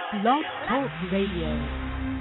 Blog Talk Radio.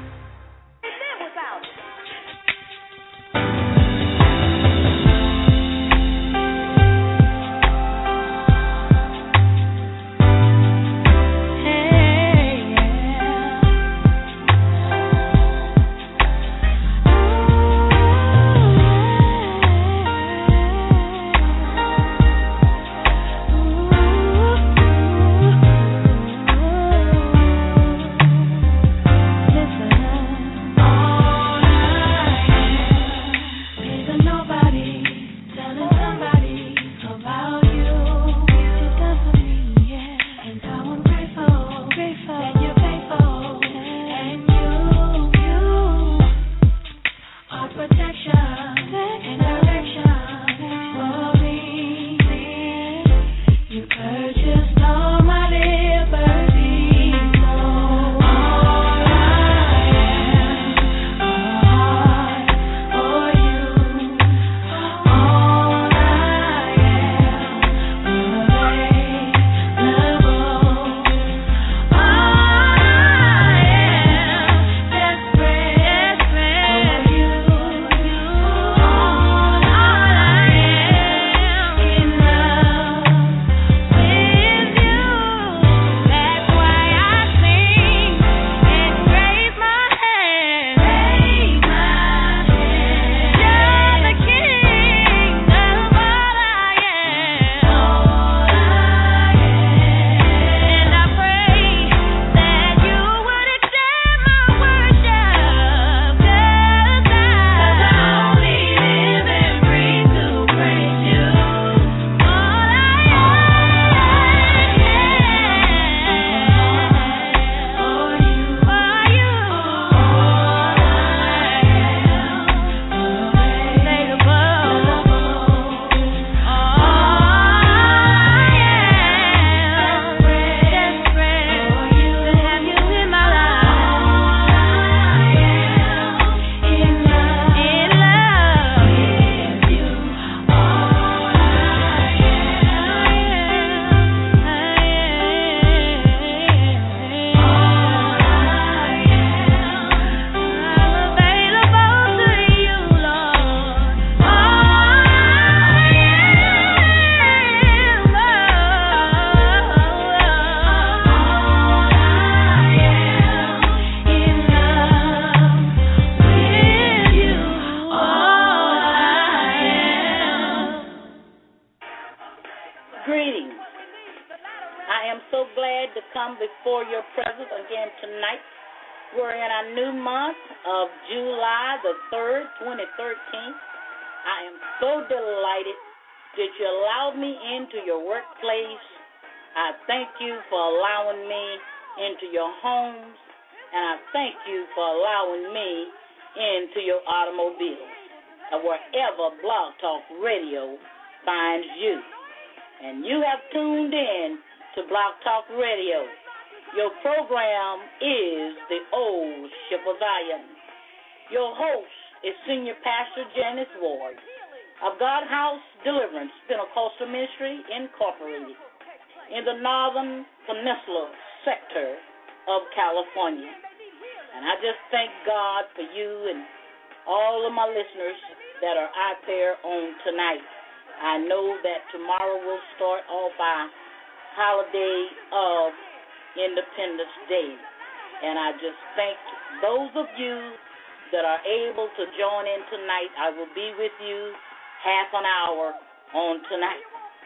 Wherever Blog Talk Radio finds you. And you have tuned in to Blog Talk Radio. Your program is The Old Ship of Zion. Your host is Senior Pastor Janice Ward of God House Deliverance Pentecostal Ministry Incorporated in the Northern Peninsula sector of California. And I just thank God for you and all of my listeners that are out there on tonight. I know that tomorrow will start off our holiday of Independence Day. And I just thank those of you that are able to join in tonight. I will be with you half an hour on tonight.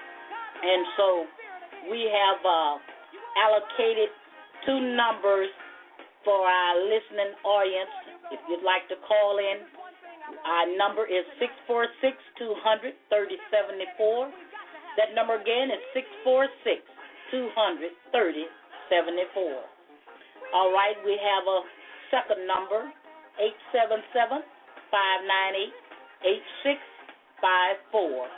And so we have allocated two numbers for our listening audience. If you'd like to call in, our number is 646-200-3074. That number again is 646-200-3074. All right, we have a second number, 877-598-8654.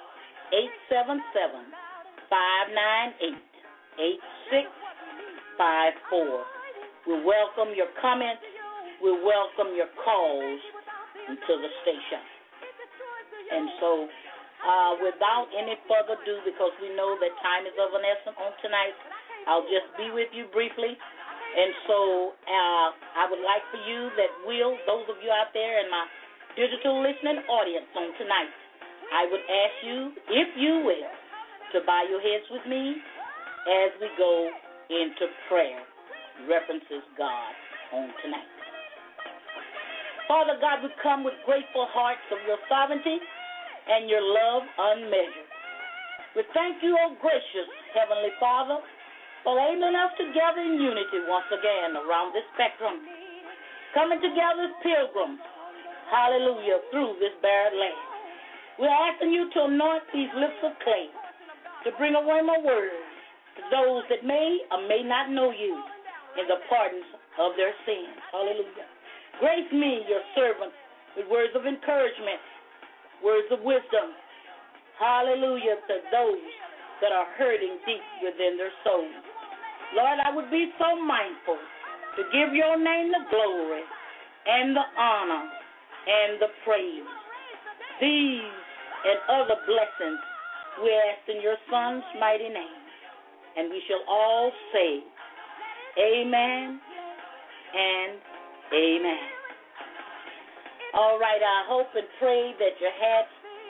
877-598-8654. We welcome your comments. We welcome your calls into the station. And so, without any further ado, because we know that time is of an essence on tonight, I'll just be with you briefly. And so I would like for you those of you out there in my digital listening audience on tonight, I would ask you, if you will, to bow your heads with me as we go into prayer. References God on tonight. Father God, we come with grateful hearts of your sovereignty and your love unmeasured. We thank you, O gracious Heavenly Father, for enabling us to gather in unity once again around this spectrum, coming together as pilgrims, hallelujah, through this barren land. We're asking you to anoint these lips of clay to bring a rhema word to those that may or may not know you in the pardons of their sins. Hallelujah. Grace me, your servant, with words of encouragement, words of wisdom, hallelujah, to those that are hurting deep within their souls. Lord, I would be so mindful to give your name the glory and the honor and the praise. These and other blessings we ask in your Son's mighty name. And we shall all say, amen and amen. All right, I hope and pray that you had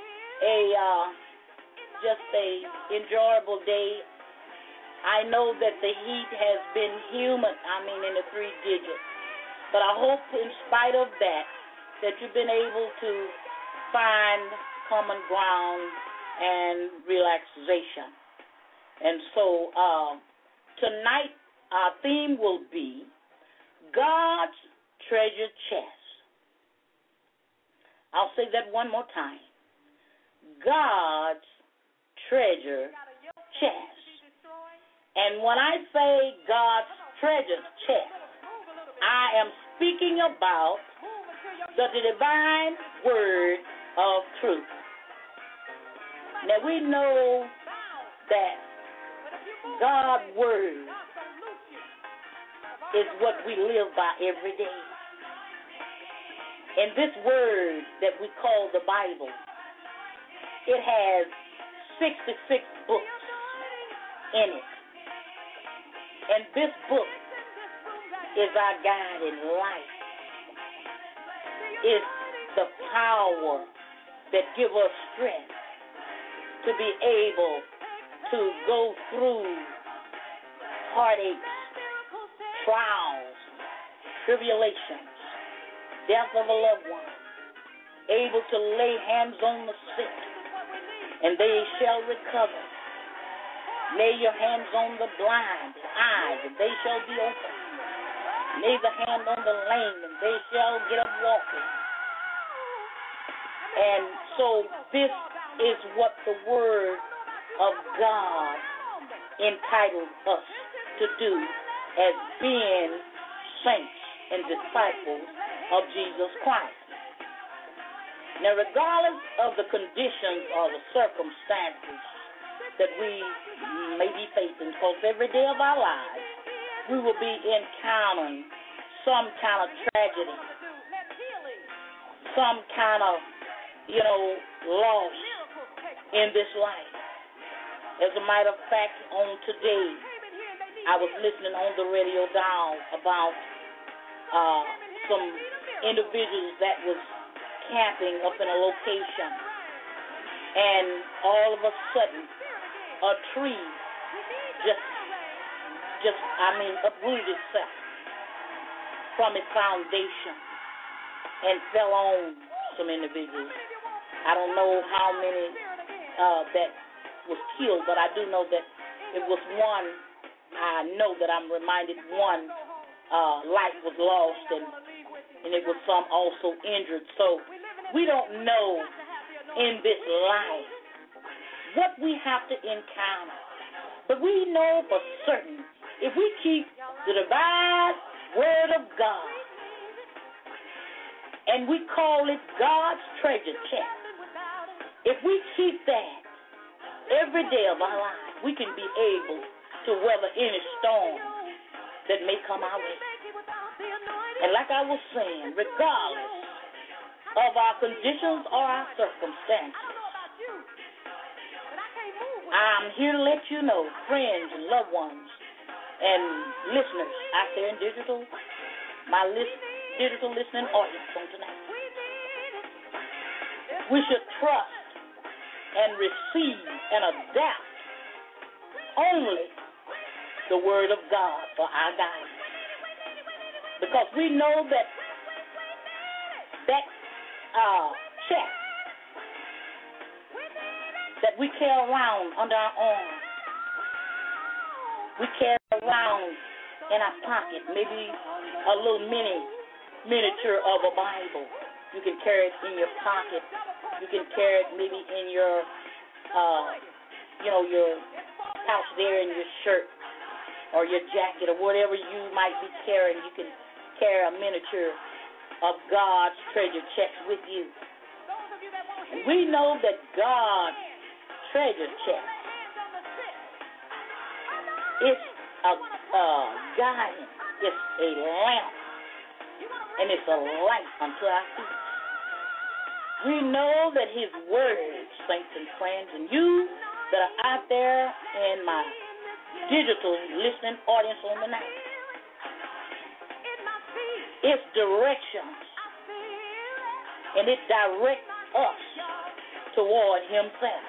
just a enjoyable day. I know that the heat has been humid, in the 3 digits. But I hope in spite of that you've been able to find common ground and relaxation. And so tonight our theme will be God's treasure chest. I'll say that one more time. God's treasure chest. And when I say God's treasure chest, I am speaking about the divine word of truth. Now we know that God's word is what we live by every day. And this word that we call the Bible, it has 66 books in it. And this book is our guide in life. It's the power that gives us strength to be able to go through heartaches, trials, tribulations, death of a loved one, able to lay hands on the sick, and they shall recover. Lay your hands on the blind eyes, and they shall be opened. Lay the hand on the lame, and they shall get up walking. And so this is what the Word of God entitled us to do as being saints and disciples of Jesus Christ. Now, regardless of the conditions or the circumstances that we may be facing, because every day of our lives we will be encountering some kind of tragedy, some kind of, loss in this life. As a matter of fact, on today, I was listening on the radio dial about some individuals that was camping up in a location, and all of a sudden, a tree just uprooted itself from its foundation and fell on some individuals. I don't know how many that was killed, but I do know that it was one. I know that I'm reminded one life was lost, and it was some also injured. So we don't know in this life what we have to encounter. But we know for certain, if we keep the divine word of God, and we call it God's treasure chest, if we keep that every day of our lives, we can be able to weather any storm that may come our way. And like I was saying, regardless of our conditions or our circumstances, I'm here to let you know, friends and loved ones, and listeners out there in digital, digital listening audience on tonight. We should trust and receive and adapt only the Word of God for our guidance. Because we know that chest that we carry around under our arm, we carry around in our pocket, maybe a little miniature of a Bible. You can carry it in your pocket. You can carry it maybe in your, your pouch there in your shirt or your jacket or whatever you might be carrying. You can carry a miniature of God's treasure chest with you. And we know that God's treasure chest is a guidance, it's a lamp, and it's a light unto our feet. We know that His Word, saints and friends, and you that are out there in my digital listening audience on the night, it's directions, and it directs us toward Himself.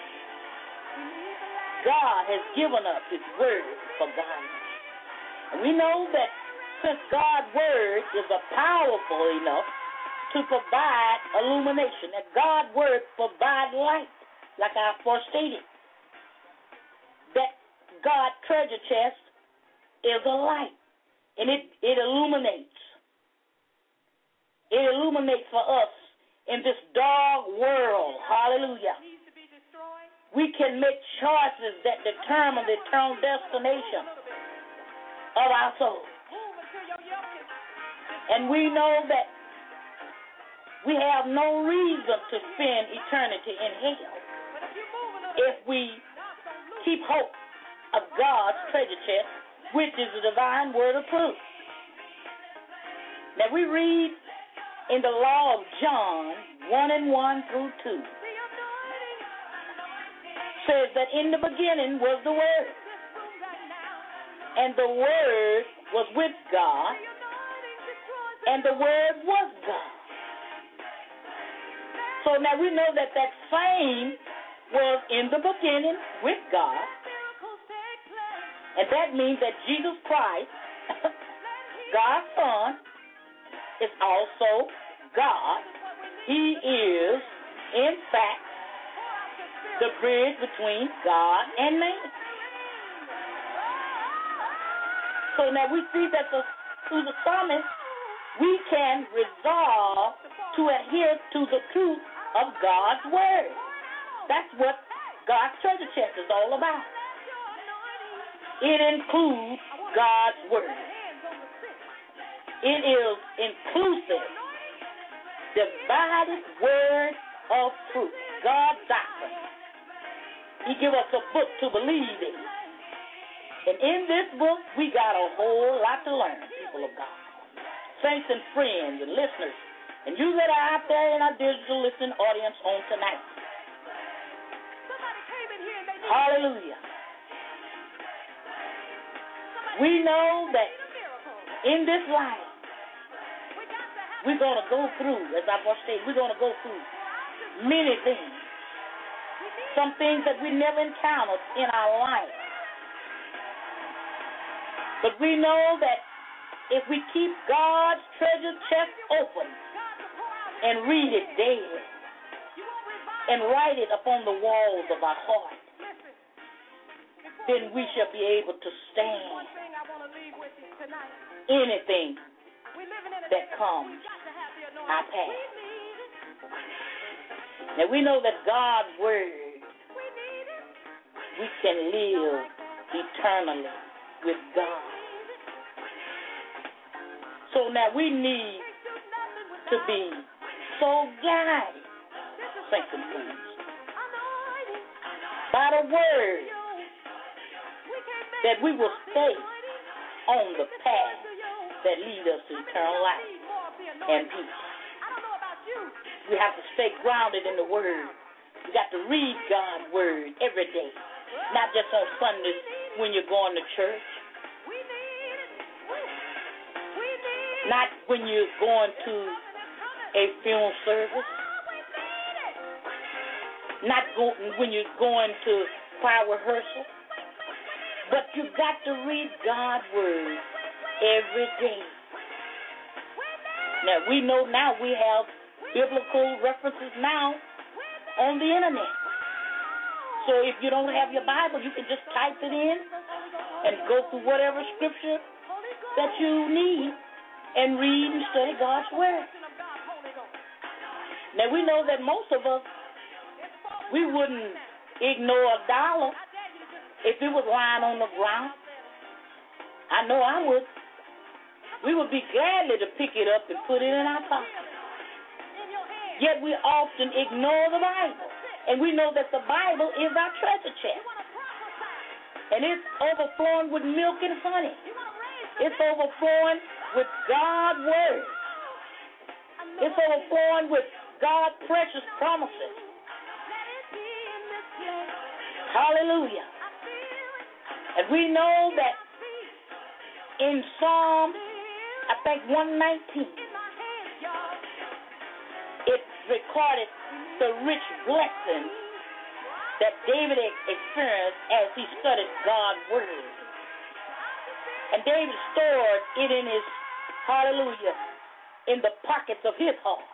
God has given us His Word for guidance. And we know that since God's Word is powerful enough to provide illumination, that God's Word provides light, like I first stated, that God's treasure chest is a light, and it illuminates. It illuminates for us in this dark world. Hallelujah. We can make choices that determine the eternal destination of our soul. And we know that we have no reason to spend eternity in hell if we keep hope of God's treasure chest, which is the divine word of truth. Now we read in the law of John 1:1 through 2. Says that in the beginning was the Word, and the Word was with God, and the Word was God. So now we know that same was in the beginning with God, and that means that Jesus Christ, God's Son, is also God. He is, in fact, the bridge between God and man. So now we see that through the psalmist, we can resolve to adhere to the truth of God's Word. That's what God's treasure chest is all about. It includes God's Word. It is inclusive, divided Word of truth, God's doctrine. He gives us a book to believe in. And in this book, we got a whole lot to learn, people of God. Saints and friends and listeners, and you that are out there in our digital listening audience on tonight. Hallelujah. We know that in this life, we're going to go through, as I first stated, we're going to go through many things. Some things that we never encountered in our life. But we know that if we keep God's treasure chest open and read it daily and write it upon the walls of our heart, then we shall be able to stand anything that comes our path. Now we know that God's Word, we can live eternally with God. So now we need to be so guided, saints and friends, by the Word, that we will stay on the path that leads us to eternal life and peace. We have to stay grounded in the Word. We got to read God's Word every day, not just on Sundays when you're going to church. Not when you're going to a funeral service. Not when you're going to choir rehearsal. But you got to read God's word every day. Now, we know now we have biblical references now on the internet. So if you don't have your Bible, you can just type it in and go through whatever scripture that you need and read and study God's word. Now, we know that most of us, we wouldn't ignore a dollar if it was lying on the ground. I know I would. We would be gladly to pick it up and put it in our pocket. Yet we often ignore the Bible. And we know that the Bible is our treasure chest. And it's overflowing with milk and honey. It's overflowing with God's word. It's overflowing with God's precious promises. Hallelujah. And we know that in Psalm, I think 119, it recorded the rich blessing that David experienced as he studied God's word. And David stored it in his, hallelujah, in the pockets of his heart.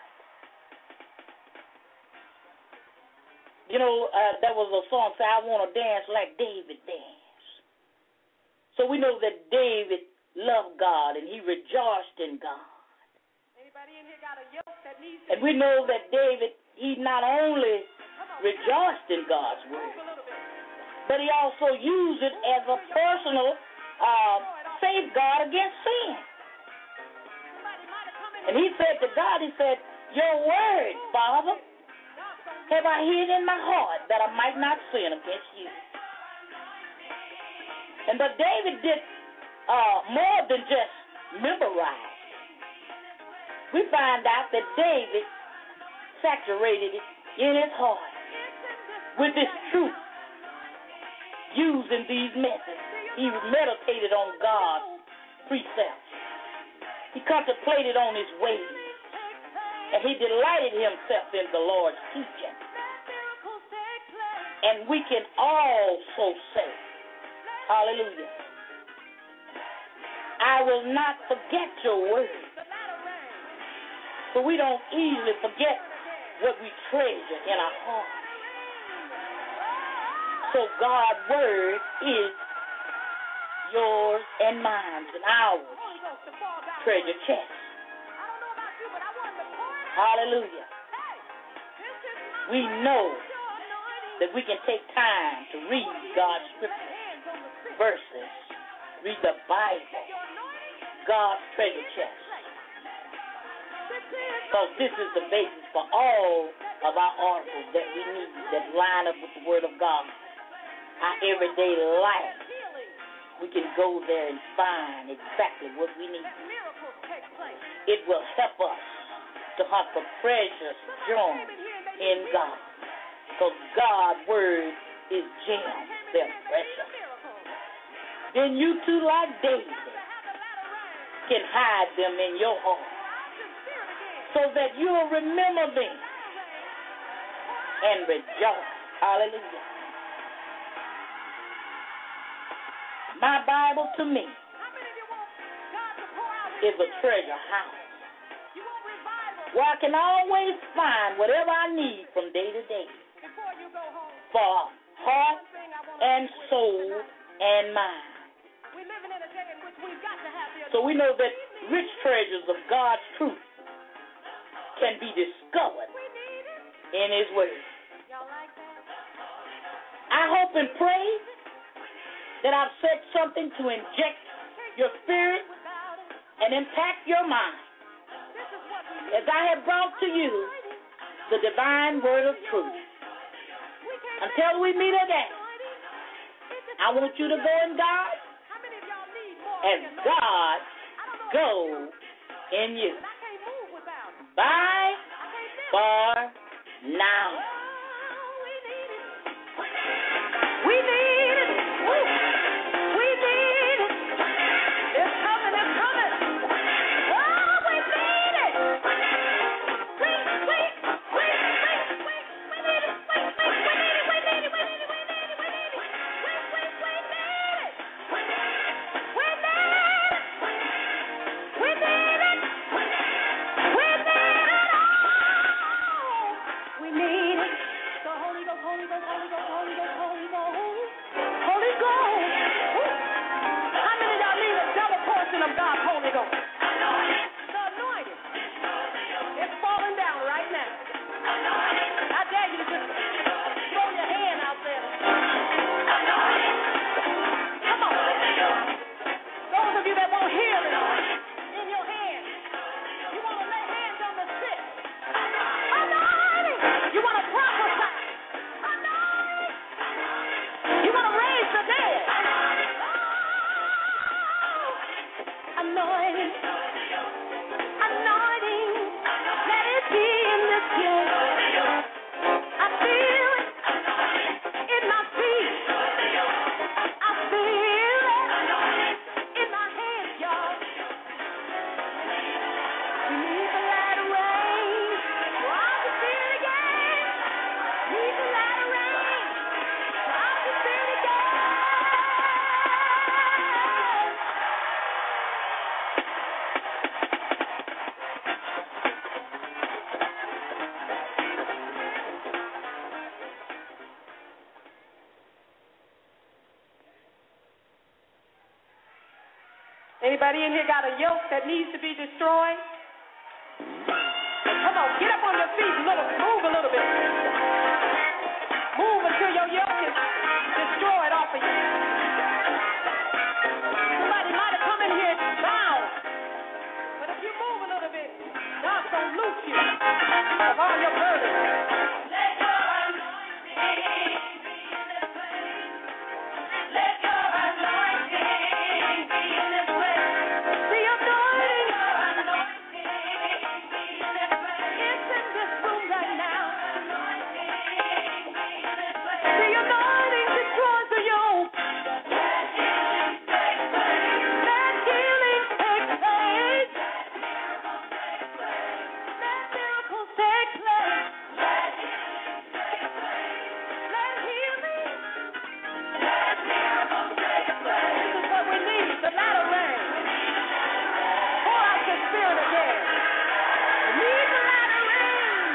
You know, there was a song say, I want to dance like David danced. So we know that David loved God and he rejoiced in God. Anybody in here got a yoke that needs to... And we know that David, he not only rejoiced in God's word, but he also used it as a personal safeguard against sin. And he said to God, he said, your word, Father, have I hid in my heart that I might not sin against you. And but David did more than just memorize. We find out that David saturated it in his heart with this truth, using these methods. He meditated on God's precepts. He contemplated on his ways. And he delighted himself in the Lord's teaching. And we can also say, hallelujah, I will not forget your word. So we don't easily forget what we treasure in our heart. So God's word is yours and mine and ours treasure chest. Hallelujah. We know that we can take time to read God's scripture verses, read the Bible, God's treasure chest. Because this is the basis for all of our articles that we need that line up with the Word of God. Our everyday life, we can go there and find exactly what we need. It will help us to have the precious joy in God. Because God's word is gems, they're precious. Then you too, like David, can hide them in your heart so that you'll remember them and rejoice. Hallelujah. My Bible to me is a treasure house where I can always find whatever I need from day to day for heart and soul and mind. So we know that rich treasures of God's truth can be discovered in his word. I hope and pray that I've said something to inject your spirit and impact your mind as I have brought to you the divine word of truth. Until we meet again, I want you to go in God as God go in you. Bye for now. We need it. We need it. It's coming. It's coming. Oh! Anybody in here got a yoke that needs to be destroyed? Come on, get up on your feet and move a little bit. Move until your yoke is destroyed off of you. Somebody might have come in here bound, but if you move a little bit, God's going to loose you of all your burdens. Let your anointing be in this place. Let your anointing be in this place. The anointing. Let your anointing be in this place. It's in this room right now. The anointing destroys the yoke. Let healing take place. Let healing take place. Let miracles take place. Let healing take place. Let healing. Let miracles take place. This is what we need, the latter rain. Pour out your spirit again. We need the latter rain.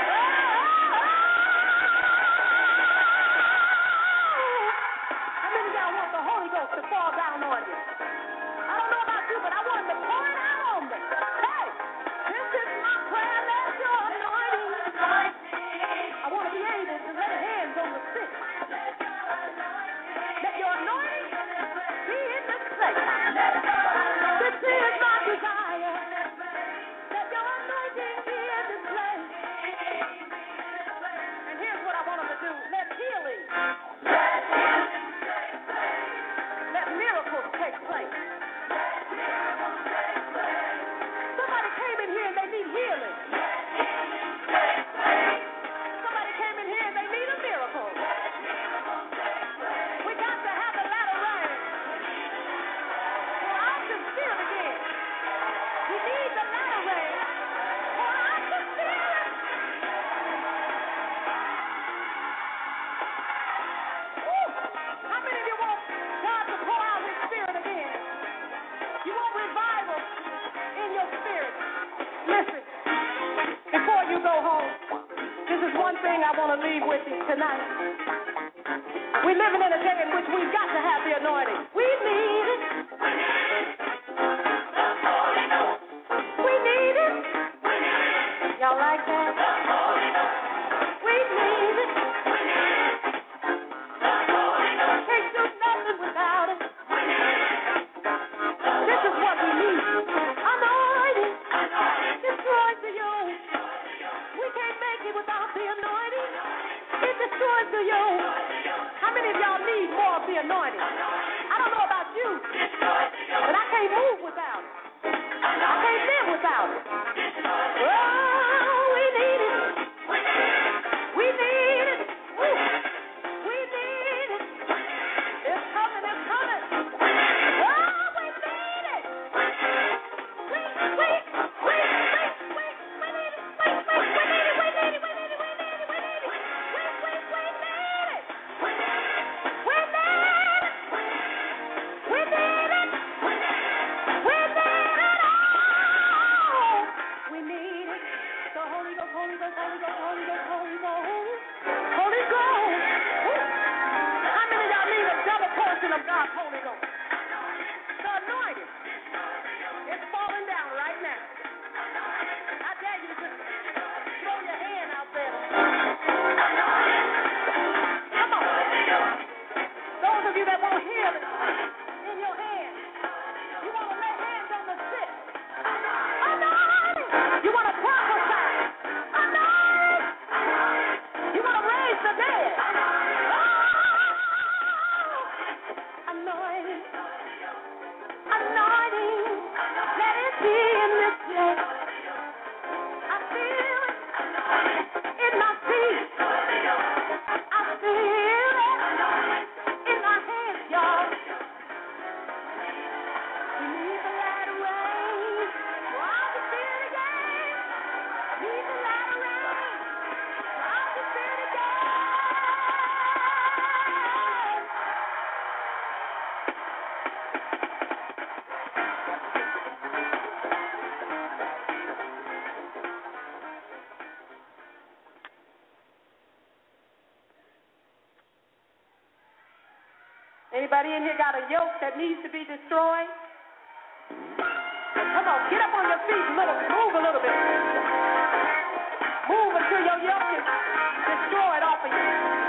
How many of y'all want the Holy Ghost to fall down on you? I don't know about you, but I want him to pour it out on me. Hey, this is my prayer. Let your anointing. I want to be able to lay hands on the sick. Let your anointing be in this place. This is my desire. Let your anointing be in this place. And here's what I want them to do. Let healing. Let miracles take place. Somebody came in here and they need healing. Somebody came in here and they need a miracle. We got to have the latter rain. Pour out your spirit again. We need the latter rain. Pour out your spirit. Woo. How many of you want God to pour out his spirit again? You want revival in your spirit. Listen, before you go home, this is one thing I want to leave with you tonight. We're living in a day in which we've got to have the anointing. We need it. We need it. Y'all like that? We need it. Can't do nothing without it. This is what we need. Anointing. Destroys the yoke. We can't make it without the anointing. It destroys the yoke. How many of y'all need more of the anointing? I don't know about you, but I can't move without it. I can't live without it. Oh, we need it. We need it. Woo. We need it. It's coming, it's coming. Oh, we need it. We need it. We need it. We need it. We need it all. in this place. I feel it in my feet. I feel it in my hands, y'all. We need the light of rain. I can feel it again. Need the light of rain. I can feel it again. Anybody in here got a yoke that needs to be destroyed? Come on, get up on your feet and move a little bit. Move until your yoke is destroyed off of you.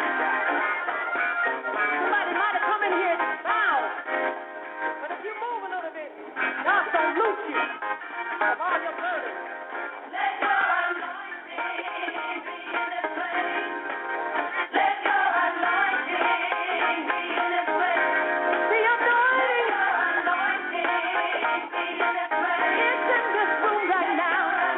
Somebody might have come in here bound, but if you move a little bit, God's going to loose you of all your burdens. Let your anointing be in this place. Let your anointing be in this place. The anointing. Let your anointing be in this place. It's in this room right now.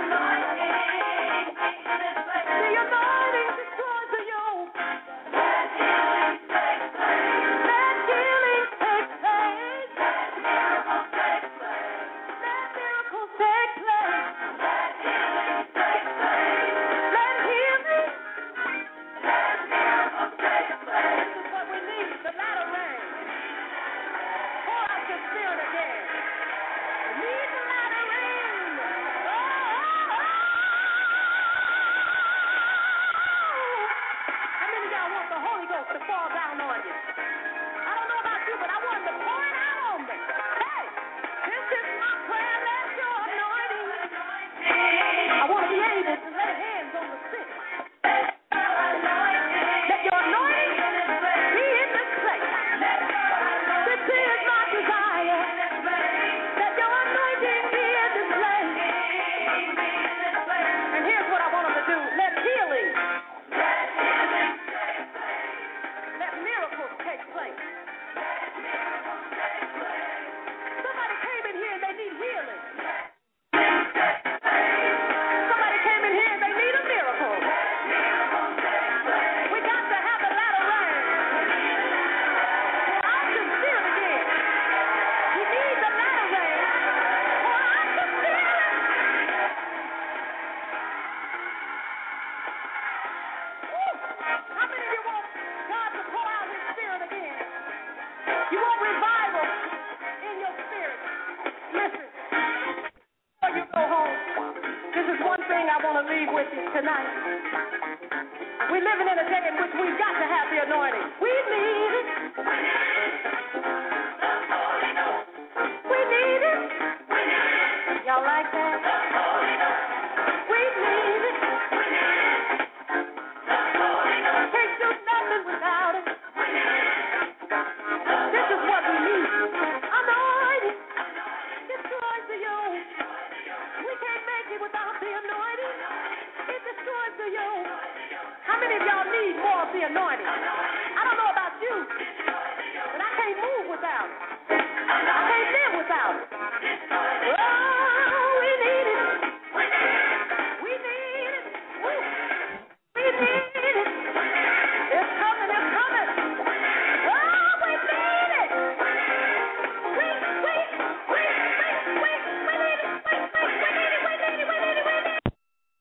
The anointing destroys the yoke. Let healing take place. Let healing take place. Let miracles take place. Let miracles take place. Let healing take place. Let miracles take place. This is what we need, the latter rain. Pour out your spirit again. We need the latter rain. How many of y'all want the Holy Ghost to fall down on you? I don't know about you, but I want him to pour it out on me. Hey, this is my prayer. Let your anointing. I want to be able to lay hands on the sick. Let your anointing be in this place. This is my desire. Let your anointing be in this place. And here's what I want them to do. Let healing. Let miracles take place. Somebody came in here and they need healing. Somebody came in here and they need a miracle. We got to have the latter rain. Pour out your spirit again. We need the latter rain. Pour out your spirit. Woo. How many of you want God to pour out his spirit again? You want revival in your spirit. Listen, before you go home, this is one thing I want to leave with you tonight. We're living in a day in which we've got to have the anointing. We need it. We need it. Y'all like that? We need it. Can't do nothing without it. This is what we need. Anointing destroys the yoke. We can't make it without the anointing. It destroys the yoke. How many of y'all need more of the anointing?